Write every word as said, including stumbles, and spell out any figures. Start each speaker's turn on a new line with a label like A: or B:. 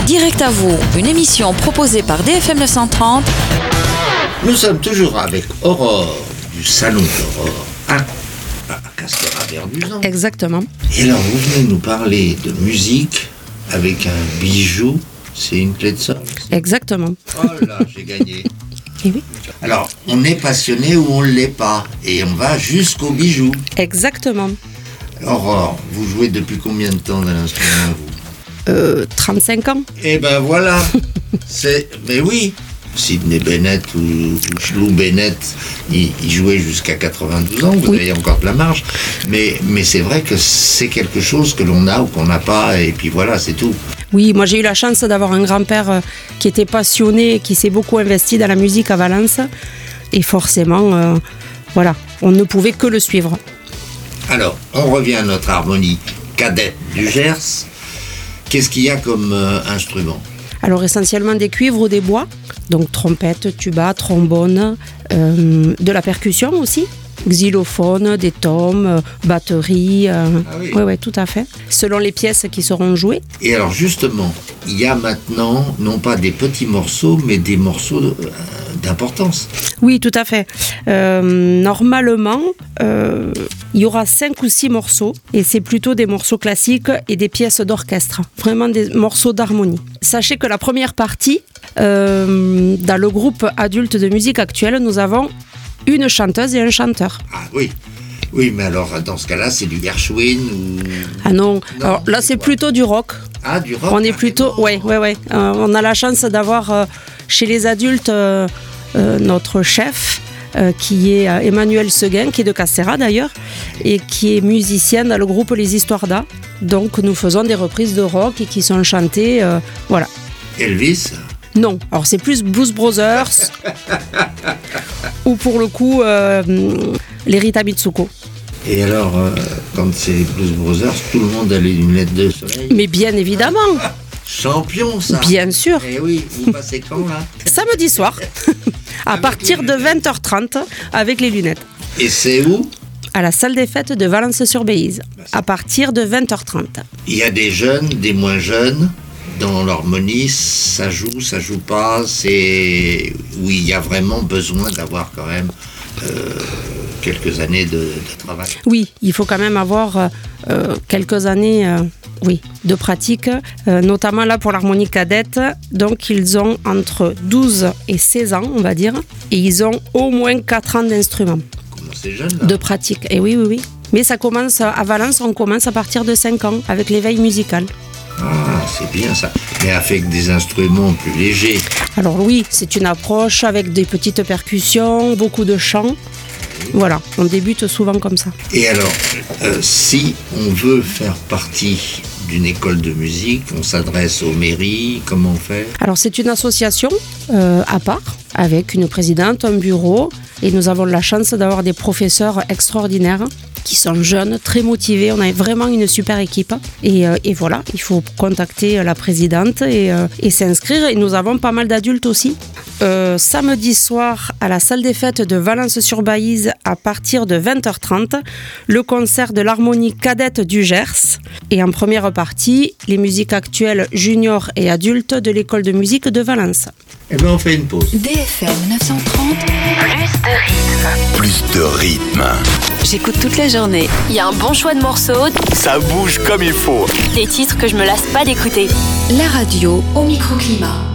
A: Direct à vous, une émission proposée par D F M neuf cent trente.
B: Nous sommes toujours avec Aurore du Salon d'Aurore à, à Castéra-Verduzan.
C: Exactement.
B: Et alors, vous venez nous parler de musique avec un bijou. C'est une clé de sol.
C: Exactement.
B: Oh là, j'ai gagné.
C: Et oui.
B: Alors, on est passionné ou on ne l'est pas. Et on va jusqu'au bijou.
C: Exactement.
B: Aurore, vous jouez depuis combien de temps dans l'instrument, vous
C: Euh, trente-cinq ans.
B: Eh ben voilà. C'est... Mais oui. Sidney Bennett ou, ou Chlou Bennett, ils, ils jouaient jusqu'à quatre-vingt-douze ans, vous
C: Oui.
B: avez encore de la marge. Mais, mais c'est vrai que c'est quelque chose que l'on a ou qu'on n'a pas, et puis voilà, c'est tout.
C: Oui, moi j'ai eu la chance d'avoir un grand-père euh, qui était passionné, qui s'est beaucoup investi dans la musique à Valence. Et forcément, euh, voilà, on ne pouvait que le suivre.
B: Alors, on revient à notre harmonie cadette du Gers. Qu'est-ce qu'il y a comme euh, instrument ?
C: Alors essentiellement des cuivres ou des bois, donc trompette, tuba, trombone, euh, de la percussion aussi, xylophone, des tomes, euh, batterie, euh,
B: Ah oui.
C: ouais, ouais, tout à fait, selon les pièces qui seront jouées.
B: Et alors justement, il y a maintenant, non pas des petits morceaux, mais des morceaux de- euh, d'importance.
C: Oui, tout à fait. Euh, normalement, euh, il y aura cinq ou six morceaux, et c'est plutôt des morceaux classiques et des pièces d'orchestre, vraiment des morceaux d'harmonie. Sachez que la première partie, euh, dans le groupe adulte de musique actuelle, nous avons une chanteuse et un chanteur.
B: Ah oui, oui, mais alors dans ce cas-là, c'est du Gershwin ou...
C: Ah non,
B: Non,
C: alors là
B: c'est
C: c'est
B: quoi
C: plutôt du rock.
B: Ah, du rock.
C: On est
B: carrément.
C: plutôt, ouais, ouais, ouais. Euh, on a la chance d'avoir euh, chez les adultes euh, euh, notre chef. euh, qui est euh, Emmanuel Seguin, qui est de Castéra d'ailleurs, et qui est musicien dans le groupe Les Histoires d'A. Donc nous faisons des reprises de rock et qui sont chantées, euh, voilà.
B: Elvis.
C: Non, alors c'est plus Blues Brothers, ou pour le coup, euh, les Rita Mitsuko.
B: Et alors, euh, quand c'est les Blues Brothers, tout le monde a les lunettes de soleil.
C: Mais bien évidemment,
B: Champion, ça.
C: bien sûr.
B: Eh oui, vous passez quand, là?
C: Samedi soir, à
B: Avec
C: partir
B: les
C: de
B: lunettes.
C: vingt heures trente, avec les lunettes.
B: Et c'est où?
C: À la salle des fêtes de Valence-sur-Béise, à partir de vingt heures trente.
B: Il y a des jeunes, des moins jeunes. Dans l'harmonie, ça joue, ça joue pas. C'est où il y a vraiment besoin d'avoir quand même euh, quelques années de, de travail.
C: Oui, il faut quand même avoir euh, euh, quelques années euh, oui, de pratique, euh, notamment là pour l'harmonie cadette. Donc ils ont entre douze et seize ans, on va dire, et ils ont au moins quatre ans d'instrument,
B: Comment c'est jeune, là?
C: de pratique. Et oui, oui, oui. Mais ça commence à Valence, on commence à partir de cinq ans avec l'éveil musical.
B: Ah, c'est bien ça. Mais avec des instruments plus légers.
C: Alors oui, c'est une approche avec des petites percussions, beaucoup de chants. Voilà, on débute souvent comme ça.
B: Et alors, euh, si on veut faire partie d'une école de musique, on s'adresse aux mairies, comment on fait?
C: Alors c'est une association euh, à part, avec une présidente, un bureau, et nous avons la chance d'avoir des professeurs extraordinaires qui sont jeunes, très motivés. On a vraiment une super équipe. Et, euh, et voilà, il faut contacter la présidente et, euh, et s'inscrire. Et nous avons pas mal d'adultes aussi. Euh, samedi soir, à la salle des fêtes de Valence-sur-Baïse, à partir de vingt heures trente, le concert de l'harmonie cadette du Gers. Et en première partie, les musiques actuelles juniors et adultes de l'école de musique de Valence.
B: Eh bien, on fait une pause.
A: D F M neuf cent trente, plus de rythme.
D: Plus de rythme.
A: J'écoute toute la journée.
E: Il y a un bon choix de morceaux,
D: Ça bouge comme il faut.
E: des titres que je me lasse pas d'écouter.
A: La radio au microclimat.